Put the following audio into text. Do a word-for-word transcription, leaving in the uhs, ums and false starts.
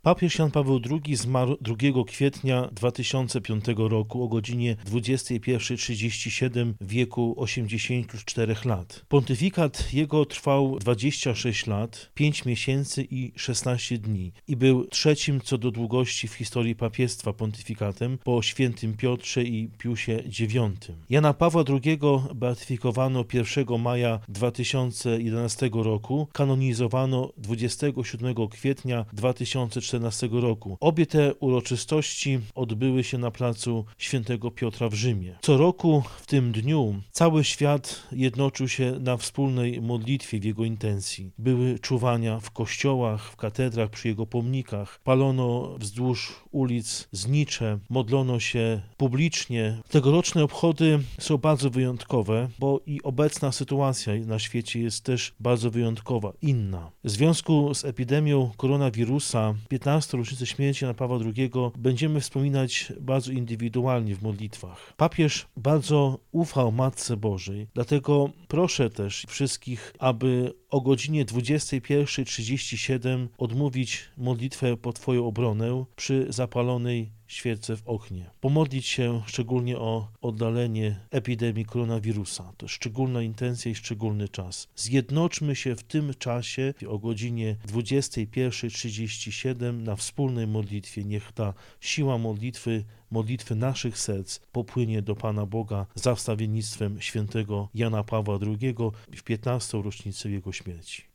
Papież Jan Paweł drugi zmarł drugiego kwietnia dwa tysiące piątego roku o godzinie dwudziestej pierwszej trzydzieści siedem w wieku osiemdziesięciu czterech lat. Pontyfikat jego trwał dwadzieścia sześć lat, pięć miesięcy i szesnaście dni i był trzecim co do długości w historii papiestwa pontyfikatem po świętym Piotrze i Piusie dziewiątym. Jana Pawła drugiego beatyfikowano pierwszego maja dwa tysiące jedenastego roku, kanonizowano dwudziestego siódmego kwietnia dwa tysiące czternastego roku. Obie te uroczystości odbyły się na placu Świętego Piotra w Rzymie. Co roku w tym dniu cały świat jednoczył się na wspólnej modlitwie w jego intencji. Były czuwania w kościołach, w katedrach, przy jego pomnikach, palono wzdłuż ulic znicze, modlono się publicznie. Tegoroczne obchody są bardzo wyjątkowe, bo i obecna sytuacja na świecie jest też bardzo wyjątkowa, inna. W związku z epidemią koronawirusa piętnastą rocznicę śmierci Jana Pawła drugiego będziemy wspominać bardzo indywidualnie w modlitwach. Papież bardzo ufał Matce Bożej, dlatego proszę też wszystkich, aby o godzinie dwudziestej pierwszej trzydzieści siedem odmówić modlitwę po Twoją obronę przy zapalonej świece w oknie. Pomodlić się szczególnie o oddalenie epidemii koronawirusa. To szczególna intencja i szczególny czas. Zjednoczmy się w tym czasie o godzinie dwudziestej pierwszej trzydzieści siedem na wspólnej modlitwie. Niech ta siła modlitwy, modlitwy naszych serc popłynie do Pana Boga za wstawiennictwem świętego Jana Pawła drugiego w piętnastą rocznicę jego śmierci.